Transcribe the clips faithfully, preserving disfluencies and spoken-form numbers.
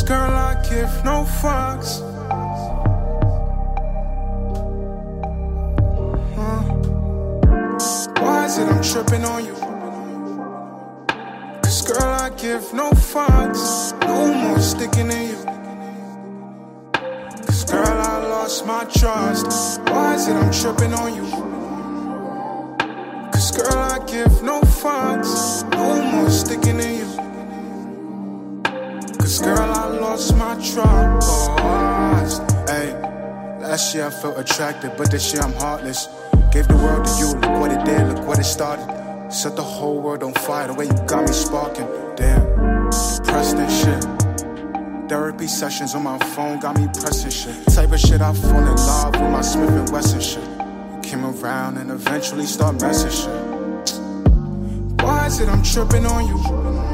girl, I give no fucks. Huh? Why is it I'm tripping on you? Cause girl, I give no fucks. No more sticking in you. Cause girl, I lost my trust. Why is it I'm tripping on you? Cause girl, I give no fucks. No more sticking in you. Cause girl, I lost my trust. Hey, last year I felt attracted, but this year I'm heartless. Gave the world to you, look what it did, look what it started. Set the whole world on fire, the way you got me sparking. Damn, depressed and shit. Therapy sessions on my phone got me pressing shit. Type of shit I fall in love with my Smith and Wesson shit. You came around and eventually start messing shit. Why is it I'm tripping on you?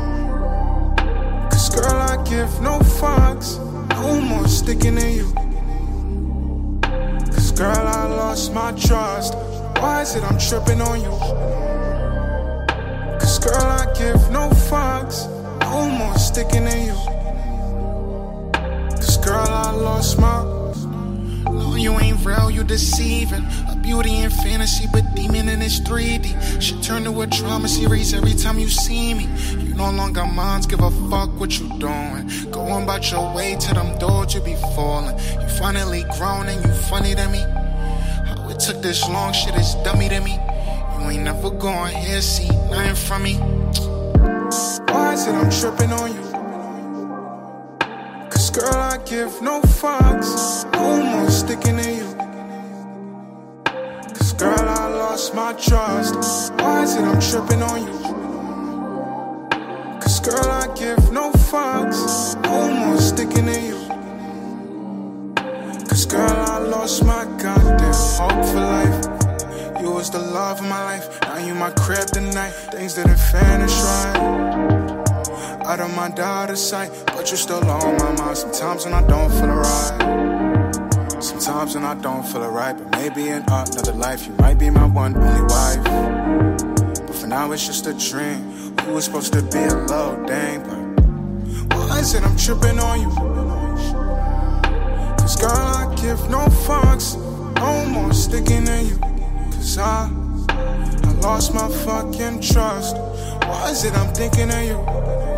Cause girl, I give no fucks. No more sticking in you. Cause girl, I lost my trust. Why is it I'm tripping on you? Cause girl, I give no fucks. No more sticking in you. Cause girl, I lost my. No, you ain't real, you deceiving. A beauty in fantasy, but demon in it's three D. Shit turn to a trauma series every time you see me. You no longer minds, give a fuck what you doing. Going about your way to them doors you be falling. You finally grown and you funny to me. How it took this long, shit is dummy to me. You ain't never going here, see nothing from me. Why is it I'm tripping on you? Cause girl, I give no fucks. No more sticking in you. Cause girl, I lost my trust. Why is it I'm tripping on you? Cause girl, I give no fucks. No more sticking in you. Cause girl, I lost my goddamn hope for life. You was the love of my life. Now you my kryptonite. Things didn't finish right. Out of my daughter's sight, but you're still on my mind. Sometimes when I don't feel it right. Sometimes when I don't feel it right. But maybe in another life you might be my one only wife. But for now it's just a dream. We were supposed to be a little thing, but why is it I'm tripping on you? Cause girl, I give no fucks. No more sticking in you. Cause I, I lost my fucking trust. Why is it I'm thinking of you?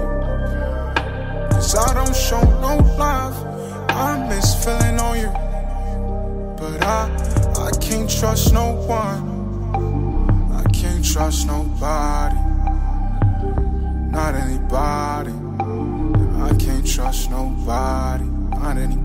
Cause I don't show no love. I miss feeling on you. But I, I can't trust no one. I can't trust nobody. Not anybody. I can't trust nobody. Not anybody.